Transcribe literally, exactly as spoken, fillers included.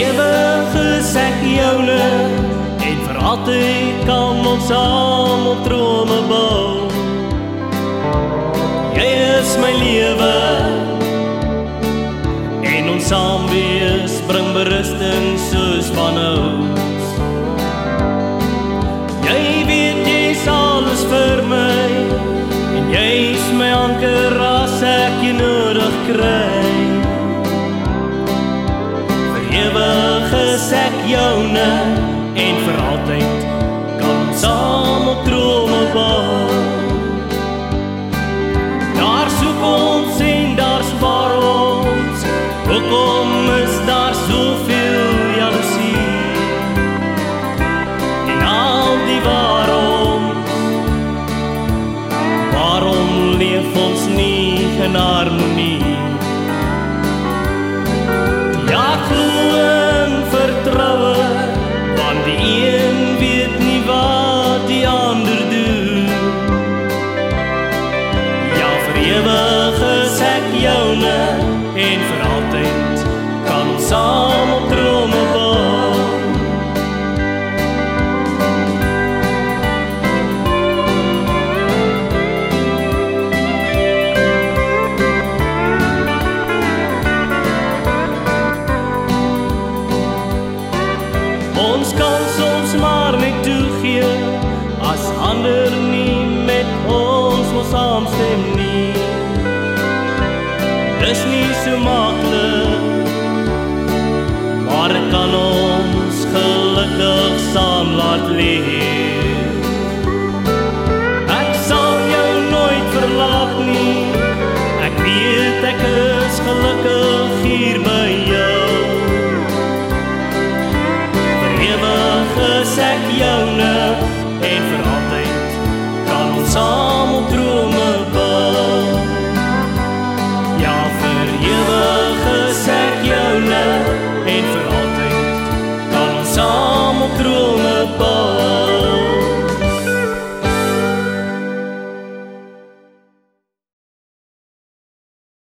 ewig is ek joune, en vir altyd kan ons saam op drome bou. Jy is my lewe, en ons saam wees bring berusting soos vanouds. Jy weet jy's alles vir my, en jy's my anker as ek jy nodig kry. Vir ewig is ek joune, en vir altyd kan ons saam op drome bou. Daar soek ons en daar spaar ons, hoekom is daar soveel jaloesie? En al die waarom, waarom leef ons nie in harmonie? Ja, ek glo in vertroue, want die een weet nie wat die ander doen. Ja, vir ewig is ek joune, en vir altyd kan ons saam op drome bou. Ons kan soms maar net toegee, as ander nie met ons wil saamstem nie. Dis nie so maklik, maar ek kan ons gelukkig saam laat leef. Ek sal jou nooit verlaat nie, ek weet ek is gelukkig hier by jou. Is ek joune, en vir altyd kan ons saam op drome bou. Ja, vir ewig is ek joune, en vir altyd kan ons saam op drome bou.